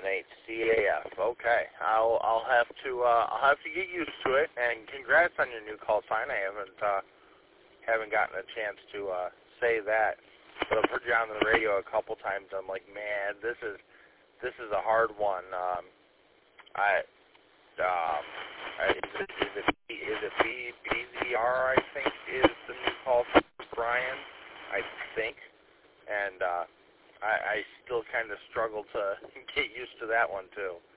BRNHCAF. Okay, I'll have to get used to it. And congrats on your new call sign. I haven't gotten a chance to say that, but I've heard you on the radio a couple times. I'm like, man, this is a hard one. Is it BZR, I think, is the new call for Brian, I think, and I still kind of struggle to get used to that one, too.